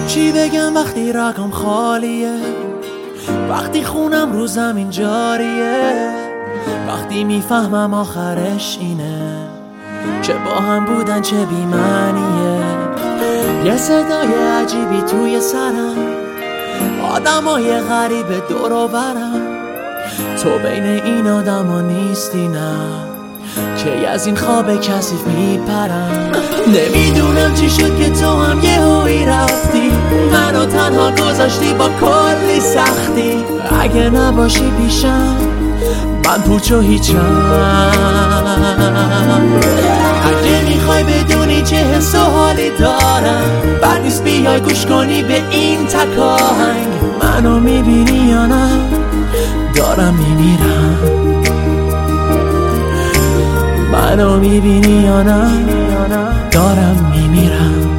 چی بگم وقتی رگم خالیه، وقتی خونم رو زمین جاریه، وقتی میفهمم آخرش اینه چه با هم بودن چه بی‌معنیه. یه صدای عجیبی توی سرم، آدمای غریب دور و برم، تو بین این آدما نیستی نه که از این خواب کثیف میپرم. نمیدونم چی شد که تو هم یهویی رفتی، منو تنها گذاشتی با کلی سختی. اگه نباشی پیشم من پوچ و هیچم. اگه میخوای بدونی چه حس و حالی دارم، بد نیست بیای گوش کنی به این تک آهنگ. منو میبینی یا نه دارم میمیرم، منو میبینی یا نه دارم میمیرم.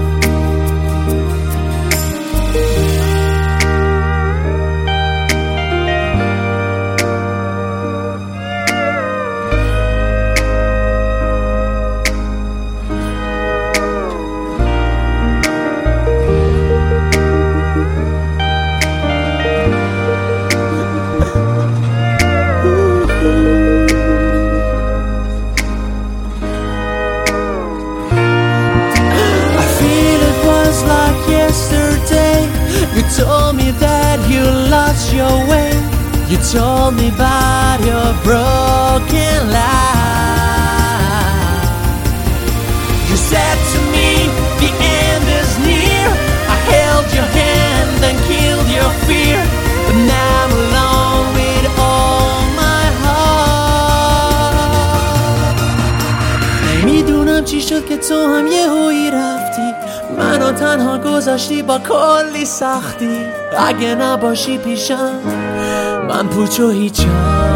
You told me that you lost your way. You told me about your broken life. You said to me, the end is near. I held your hand and killed your fear. But now I'm alone with all my heart. نمیدونم چی شد که تو هم یهویی رفتی، منو تنها گذاشتی با کلی سختی. اگه نباشی پیشم من پوچ و هیچم.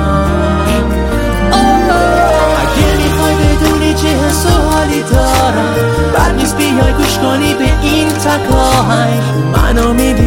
اگه میخوای بدونی چه حس و حالی دارم، بد نیست بیای گوش کنی به این تک آهنگ. منو میبینی